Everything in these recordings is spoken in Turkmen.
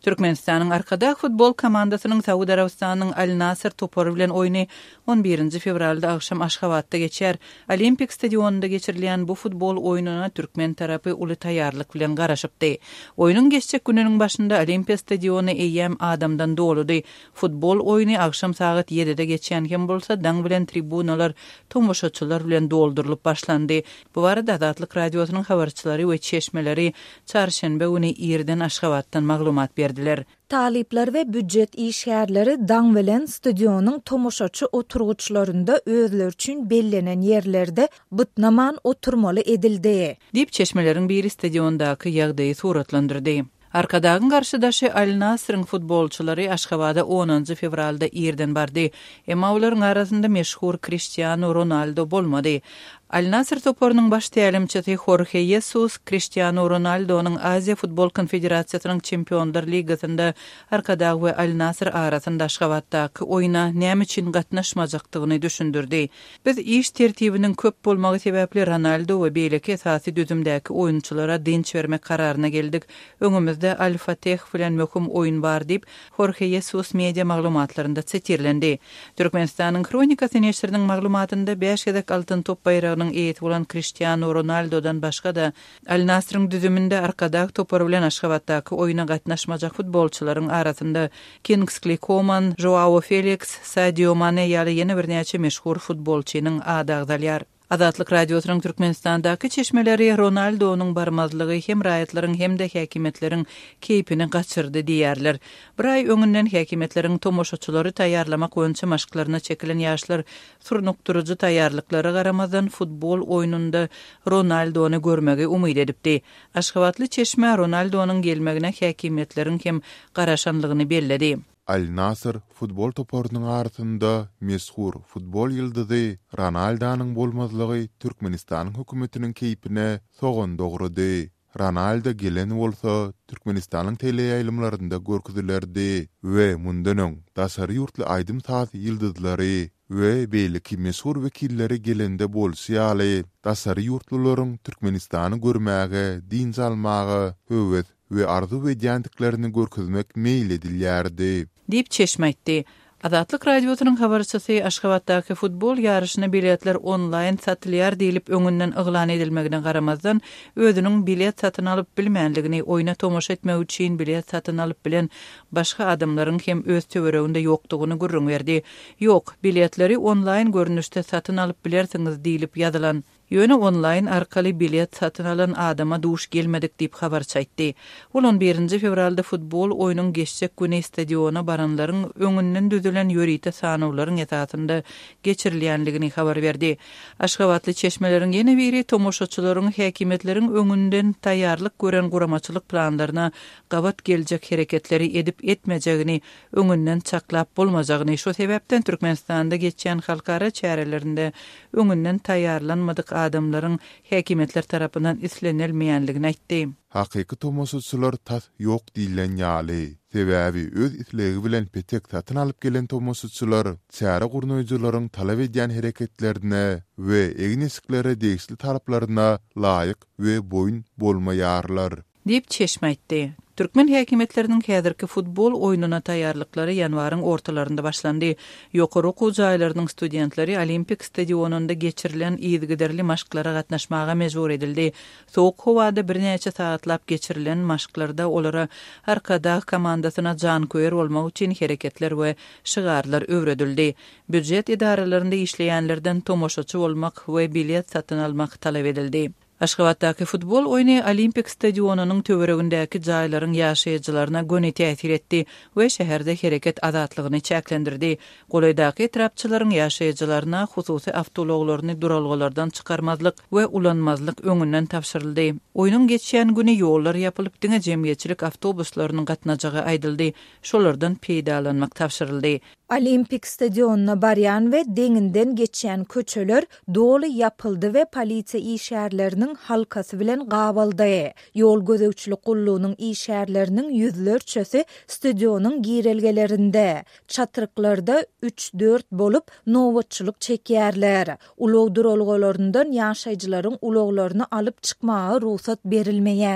Türkmenistan'ın arkada futbol komandasının Saudi Arabistan'ın Al Nasr toporu bilen oyunu 11 fevralda akşam Aşgabat'ta geçer. Olimpik stadionunda geçirilen bu futbol oyununa Türkmen tarafı ulu tayarlık bilen garaşıptı. Oyunun geçecek gününün başında Olimpiya stadionu eyyem adamdan doludy. Futbol oyunu akşam saat 7'de geçen kim bolsa daň bilen tribunalar tomoşaçylar bilen doldurulup başlandy. Bu arada Azatlyk radiosynyň habarçylary we çeşmeleri çarşembe güni ýerden Aşgabatdan maglumat berdiler. Talipler ve büdjet işgärleri daň bilen stadionun tomoşaçy oturguçlarında özleri üçin bellenen yerlerde bytnaman oturmaly edildi. Dip çeşmelerin biri stadiondaky ýagdaýy suratlandyrdy. Arkadagyň garşydaşy Al Nasr'ın futbolçylary Aşgabada 10 fevralda ýerden bardy. Emma olaryň arasynda meşhur Cristiano Ronaldo bolmady. Al Nasr toporunyň baş tälimçisi Jorge Jesus Cristiano Ronaldo'nun Aziya Futbol Konfederatsiýasynyň Çempionlar Ligasynda arkadagy we Al Nasr arasynda Aşgabatdaky oýuna näme üçin gatnaşmajakdygyny düşündirdi. Biz iş tertibiniň köp bolmagy sebäpli Ronaldo we beýleki esasy düzümdäki oýunçylara dinç bermek kararyna geldik. Öňümizde Al Fateh bilen möhüm oýun bar diýip Jorge Jesus media maglumatlarynda çetirlendi. Türkmenistanyň Kronikasy neşriniň maglumatynda 5 gedek altyn top bayragynyň eýeti bolan Cristiano Ronaldo'dan başga da Al Nasr'ın düzüminde arkadak topar bilen Aşgabatdaky oýuna gatnaşmajak futbolçylaryň arasynda Kingsley Coman, Joao Felix, Sadio Mane ýaly ýene bir näçe meşhur futbolçynyň adagdalýar. Azatlyk radiosynyň Türkmenistandaky çeşmeleri Ronaldo'nun barmazlygy hem raýatlaryň hem de häkimetleriň keýpini gaçyrdy diýerler. Bir ay öňünden häkimetleriň tomoşaçylary taýýarlamak boýunça maşklaryna çekilen ýaşlar surnukturuju taýýarlyklary garamazdan futbol oýununda Ronaldo'nu görmegi umyt edipdi. Aşgabatly çeşme Ronaldo'nun gelmegine häkimetleriň hem garaşanlygyny belledi. Al Nasr futbol toporunyň arasynda meşhur futbol ýyldyzy Ronaldo'nun bolmazlygy Türkmenistanyň hökümetiniň keýpine soğan dogrudy. Ronaldo gelen bolsa Türkmenistanyň teleýaýlymlarynda görkezilerdi we mundan daşary ýurtly aýdym taýy ýyldyzlary we beýleki meşhur wekilleri gelende bolsaýaly daşary ýurtlularyň Türkmenistany görmäge, din salmagy, höwet we arzu we ýandyklerini görkezmek meýil edilýärdi. Dip çeşmeýtdi. Azatlyk radiosynyň habarçysy Aşgabatdaky futbol ýarışyna biletler onlaýn satylýar diýilip öňünden yglan edilmegine garamazdan özüniň bilet satyn alyp bilmänligini, oýuna tomoşa etmek üçin bilet satyn alyp bilen başga adamlaryň hem öz töwereginde ýokdugyny gurrun berdi. Ýok, biletleri onlaýn görnüşde satyn alyp bilersiňiz diýilip ýazylan. Ýöne onlaýn arkaly bilet satyn alan adama duş gelmedik diýip habar çaýtdy. Ol 11 fevralda futbol oýunyň geçjek güni stadiona baranlaryň öňünden düzülen ýörite sanawlaryň esasynda geçirilýänligini habar berdi. Aşgabatly çeşmeleriň ýene biri tomoşaçylaryň häkimetleriň öňünden taýýarlyk gören guramaçylyk planlaryna gabat geljek hereketleri edip etmejegini, öňünden çaklap bolmajagyny, şo sebäpden Türkmenistanda geçen halkara çärelerinde öňünden taýýarlanmadyk adamlaryň häkimetler tarapyndan islenilmeýänligini aýtdy. Hakyky tomoşaçylar tas ýok diýilen ýaly. Sebäbi öz islegi bilen petek satyn alyp gelen tomoşaçylar çäre gurnoýjylaryň talap edýän hereketlerine we egneşiklere degişli taraplaryna laýyk we boýun bolmaýarlar diýip çeşmeýtdi. Türkmen häkimetleriniň häzirki futbol oýununa taýýarlyklary ýanwaryň ortalarynda başlandy. Ýokary okuw jaýlarynyň studentlary Olimpik stadionunda geçirilen ýygyderli maşklara gatnaşmaga mejbur edildi. Soğuk howada bir näçe saatlap geçirilen maşklarda olara arkada komandasyna jan köýer bolmak üçin hereketler we şygarlar öwredildi. Büdjet idaralarynda işleýänlerden tomoşaçy bolmak we bilet satyn almak talap edildi. Aşgabatdaky futbol oýuny Olimpik stadionunyň töweregindäki jaýlaryň ýaşaýjylaryna göni täsir etdi we şäherde hereket azatlygyny çäklendirdi. Golaýdaky etrapçylaryň ýaşaýjylaryna hususy awtologlaryny duralgylardan çykarmazlyk we ulanmazlyk öňünden tapşyryldy. Oýunyň geçýän güni ýollar ýapylyp diňe jemgyýetçilik awtobuslarynyň gatnajagy aýdyldy. Şolardan peýdalanmak tapşyryldy. Olimpik stadionuna baryan ve deňinden geçýän köçeler dolu yapıldı ve polisiýa işgärleriniň halkasy bilen gabaldy. Ýol gözegçilik gullugynyň işgärleriniň ýüzlerçesi stadionuň girelgelerinde, çatyryklarda 3-4 bolup nowatçylyk çekýärler. Ulug duralgylaryndan ýaşaýjylaryň uluglaryny alyp çykmagy ruhsat berilmeýär.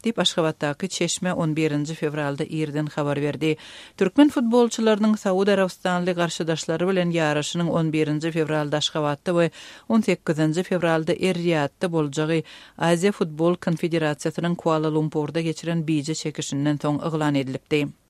dip Aşgabatdaky Çeşme 11 fevralda irden habar berdi. Türkmen futbolçylarynyň Saudi Arabistanly garşydaşlary bilen ýaraşynyň 11 fevralda Aşgabatda we 18 fevralda Er-Riyadda boljagy Aziya Futbol Konfederasiýasynyň Kuala Lumpurda geçiren biije çekişinden soň eglan edilipdi.